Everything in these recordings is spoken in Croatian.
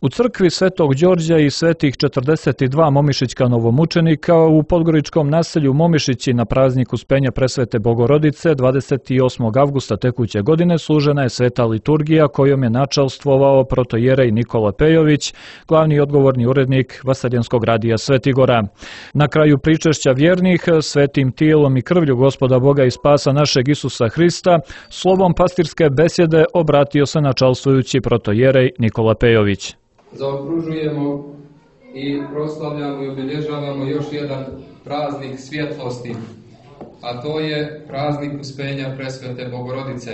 U crkvi Svetog Đorđa i svetih 42 momišićka novomučenika u podgoričkom naselju Momišići na praznik Uspenja Presvete Bogorodice 28. avgusta tekuće godine služena je sveta liturgija kojom je načelstvovao protojerej Nikola Pejović, glavni i odgovorni urednik Vaseljenskog radija Svetigora. Na kraju pričešća vjernih, svetim tijelom i krvlju Gospoda Boga i spasa našeg Isusa Hrista, slovom pastirske besjede obratio se načelstvujući protojerej Nikola Pejović. Zaokružujemo i proslavljamo i obilježavamo još jedan praznik svjetlosti, a to je praznik Uspenja Presvete Bogorodice.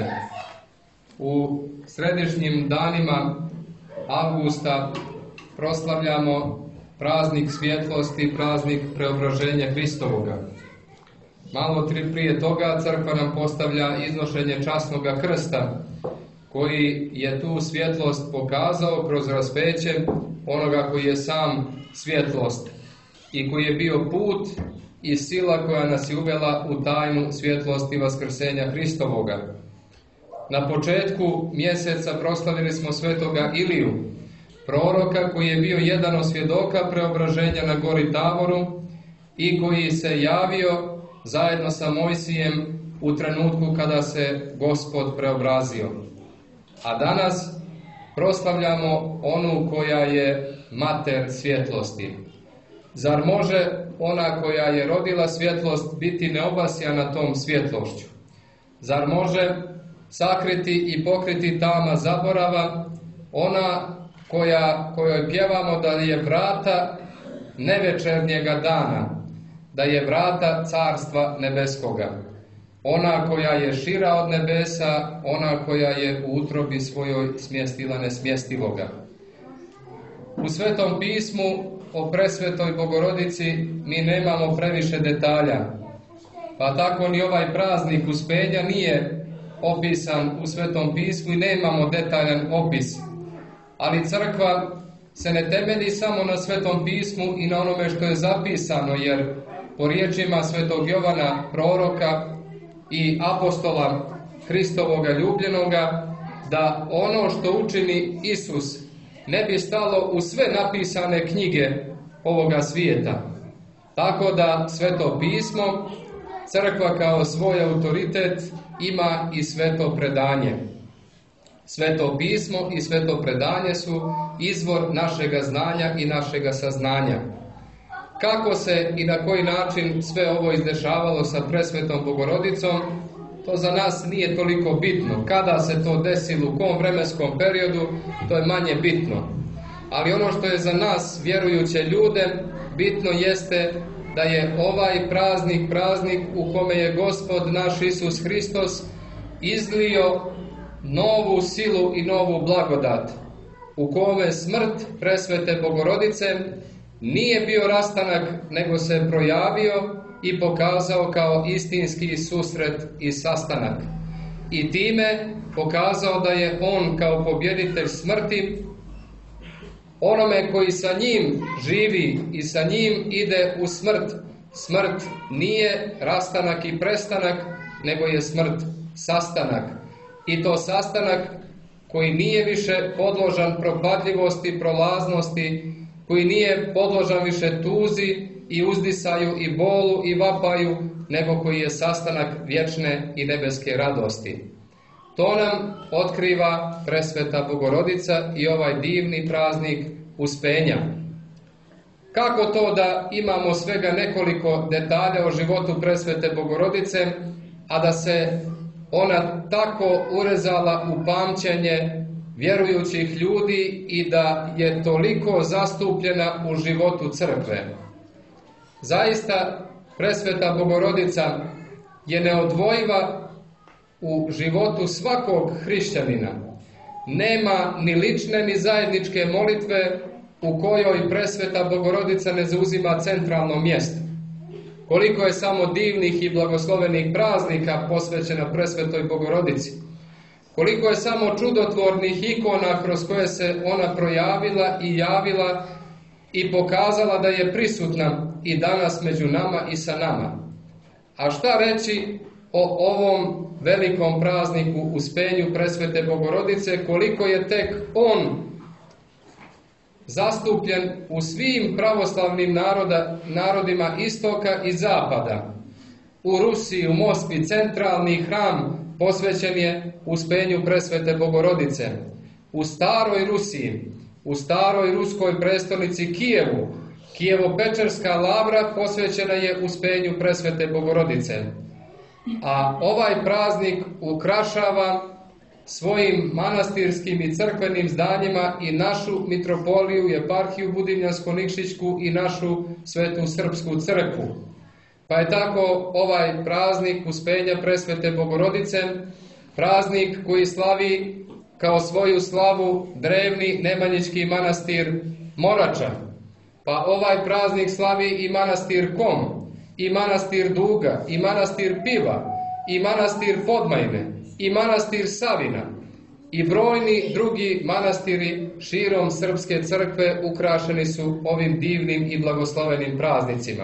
U središnjim danima avgusta proslavljamo praznik svjetlosti, praznik preobraženja Hristovoga. Malo prije toga crkva nam postavlja iznošenje časnoga krsta, koji je tu svjetlost pokazao kroz raspeće onoga koji je sam svjetlost i koji je bio put i sila koja nas je uvela u tajnu svjetlosti vaskrsenja Hristovoga. Na početku mjeseca proslavili smo svetoga Iliju, proroka koji je bio jedan od svjedoka preobraženja na gori Tavoru i koji se javio zajedno sa Mojsijem u trenutku kada se Gospod preobrazio. A danas proslavljamo onu koja je mater svjetlosti. Zar može ona koja je rodila svjetlost biti neobasjana tom svjetlošću? Zar može sakriti i pokriti tama zaborava ona kojoj pjevamo da je vrata nevečernjega dana, da je vrata Carstva nebeskoga? Ona koja je šira od nebesa, ona koja je u utrobi svojoj smjestila nesmjestivoga. U Svetom pismu o Presvetoj Bogorodici mi nemamo previše detalja, pa tako ni ovaj praznik Uspenja nije opisan u Svetom pismu i nemamo detaljan opis. Ali crkva se ne temelji samo na Svetom pismu i na onome što je zapisano, jer po riječima Svetog Jovana proroka i apostola Hristovoga ljubljenoga, da ono što učini Isus ne bi stalo u sve napisane knjige ovoga svijeta. Tako da Sveto pismo, crkva kao svoj autoritet, ima i sveto predanje. Sveto pismo i sveto predanje su izvor našega znanja i našega saznanja. Kako se i na koji način sve ovo izdešavalo sa Presvetom Bogorodicom, to za nas nije toliko bitno. Kada se to desilo, u kom vremenskom periodu, to je manje bitno. Ali ono što je za nas, vjerujuće ljude, bitno jeste da je ovaj praznik u kome je Gospod naš Isus Hristos izlio novu silu i novu blagodat, u kome smrt Presvete Bogorodice nije bio rastanak, nego se projavio i pokazao kao istinski susret i sastanak. I time pokazao da je on kao pobjeditelj smrti onome koji sa njim živi i sa njim ide u smrt. Smrt nije rastanak i prestanak, nego je smrt sastanak. I to sastanak koji nije više podložan propadljivosti, prolaznosti, koji nije podložan više tuzi i uzdisaju i bolu i vapaju, nego koji je sastanak vječne i nebeske radosti. To nam otkriva Presveta Bogorodica i ovaj divni praznik Uspenja. Kako to da imamo svega nekoliko detalja o životu Presvete Bogorodice, a da se ona tako urezala u pamćenje vjerujućih ljudi i da je toliko zastupljena u životu crkve? Zaista, Presveta Bogorodica je neodvojiva u životu svakog hrišćanina. Nema ni lične ni zajedničke molitve u kojoj Presveta Bogorodica ne zauzima centralno mjesto. Koliko je samo divnih i blagoslovenih praznika posvećena Presvetoj Bogorodici. Koliko je samo čudotvornih ikona kroz koje se ona projavila i javila i pokazala da je prisutna i danas među nama i sa nama. A šta reći o ovom velikom prazniku Uspenju Presvete Bogorodice, koliko je tek on zastupljen u svim pravoslavnim narodima istoka i zapada. U Rusiji, u Moskvi, centralni hram posvećen je Uspenju Presvete Bogorodice. U staroj Rusiji, u staroj ruskoj prestolnici Kijevu, Kijevo-Pečerska lavra posvećena je Uspenju Presvete Bogorodice. A ovaj praznik ukrašava svojim manastirskim i crkvenim zdanjima i našu mitropoliju, eparhiju Budimljansko-Nikšićku i našu Svetu Srpsku crkvu. Pa je tako ovaj praznik Uspenja Presvete Bogorodice praznik koji slavi kao svoju slavu drevni Nemanjićki manastir Morača. Pa ovaj praznik slavi i manastir Kom, i manastir Duga, i manastir Piva, i manastir Podmajne, i manastir Savina, i brojni drugi manastiri širom Srpske crkve ukrašeni su ovim divnim i blagoslovenim praznicima.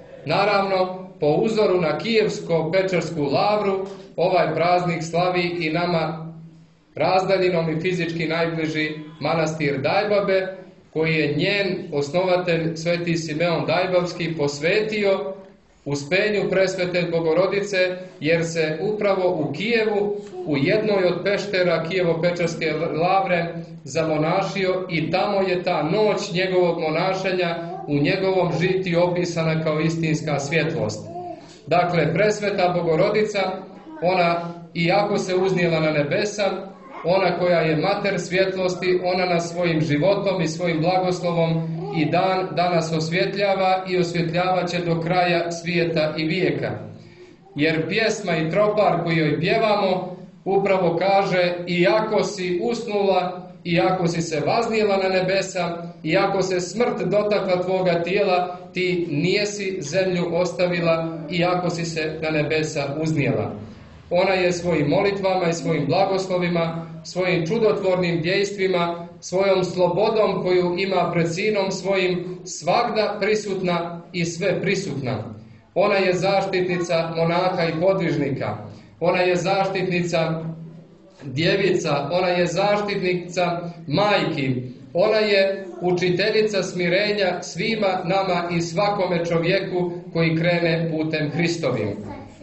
Naravno, po uzoru na Kijevsko-Pečersku lavru, ovaj praznik slavi i nama razdaljinom i fizički najbliži manastir Dajbabe, koji je njen osnovatelj Sveti Simeon Dajbavski posvetio Uspenju Presvete Bogorodice, jer se upravo u Kijevu, u jednoj od peštera Kijevo-Pečerske lavre zamonašio i tamo je ta noć njegovog monašenja u njegovom žitiju opisana kao istinska svjetlost. Dakle, Presveta Bogorodica, ona iako se uznijela na nebesa, ona koja je mater svjetlosti, ona nas svojim životom i svojim blagoslovom i dan danas osvjetljava i osvjetljavat će do kraja svijeta i vijeka. Jer pjesma i tropar koji joj pjevamo upravo kaže: iako si usnula, iako si se vaznijela na nebesa, iako se smrt dotakla tvoga tijela, ti nijesi zemlju ostavila, iako si se na nebesa uznijela. Ona je svojim molitvama i svojim blagoslovima, svojim čudotvornim dejstvima, svojom slobodom koju ima pred Sinom svojim svagda prisutna i sve prisutna. Ona je zaštitnica monaha i podvižnika. Ona je zaštitnica djevica. Ona je zaštitnica majki. Ona je učiteljica smirenja svima nama i svakome čovjeku koji krene putem Hristovim.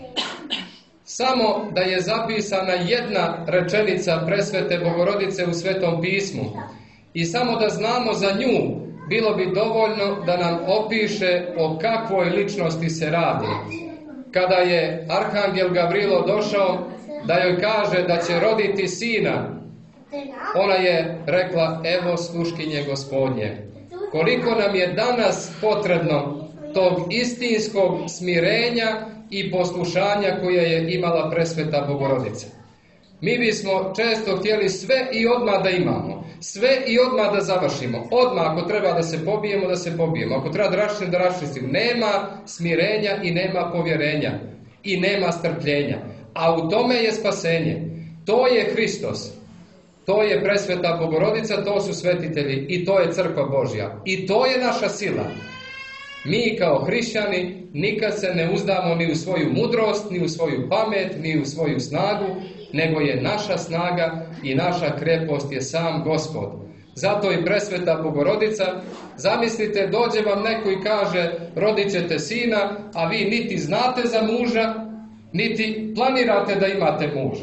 Samo da je zapisana jedna rečenica Presvete Bogorodice u Svetom pismu i samo da znamo za nju, bilo bi dovoljno da nam opiše o kakvoj ličnosti se radi. Kada je Arhangel Gavrilo došao da joj kaže da će roditi sina, ona je rekla: evo sluškinje Gospodnje. Koliko nam je danas potrebno tog istinskog smirenja i poslušanja koje je imala Presveta Bogorodica. Mi bismo često htjeli sve i odmah da imamo, sve i odmah da završimo. Odmah ako treba da se pobijemo, da se pobijemo. Ako treba da raščistimo, da raščistimo. Nema smirenja i nema povjerenja i nema strpljenja. A u tome je spasenje. To je Hristos. To je Presveta Bogorodica, to su svetitelji i to je Crkva Božja. I to je naša sila. Mi kao hrišćani nikad se ne uzdamo ni u svoju mudrost, ni u svoju pamet, ni u svoju snagu, nego je naša snaga i naša krepost je sam Gospod. Zato i Presveta Bogorodica, zamislite, dođe vam neko i kaže: rodit ćete sina, a vi niti znate za muža, niti planirate da imate muža.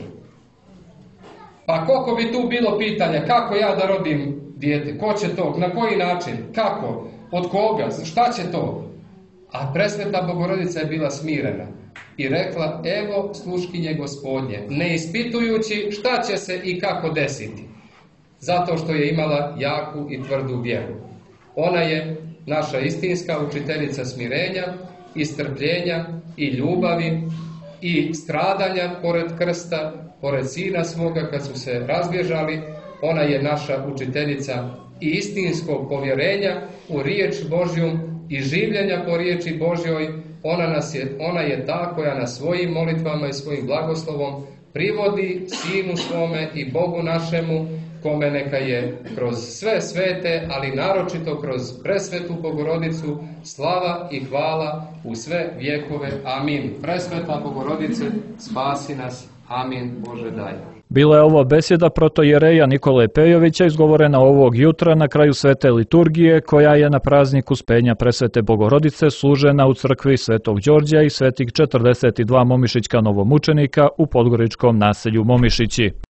Pa koliko bi tu bilo pitanja, kako ja da rodim dijete, ko će to, na koji način, kako, od koga, šta će to? A Presveta Bogorodica je bila smirena i rekla: evo sluškinje Gospodnje, ne ispitujući šta će se i kako desiti, zato što je imala jaku i tvrdu vjeru. Ona je naša istinska učiteljica smirenja i strpljenja i ljubavi i stradanja pored krsta, pored Sina svoga kad su se razbježali. Ona je naša učiteljica i istinskog povjerenja u riječ Božju i življenja po riječi Božjoj. Ona je ta koja nas svojim molitvama i svojim blagoslovom privodi Sinu svome i Bogu našemu, kome neka je kroz sve svete, ali naročito kroz Presvetu Bogorodicu, slava i hvala u sve vjekove. Amin. Presveta Bogorodice, spasi nas. Amin. Bože daj. Bila je ovo besjeda protojereja Nikole Pejovića izgovorena ovog jutra na kraju svete liturgije koja je na praznik Uspenja presvete Bogorodice služena u crkvi Svetog Đorđa i svetih 42 momišićka novomučenika u podgoričkom naselju Momišići.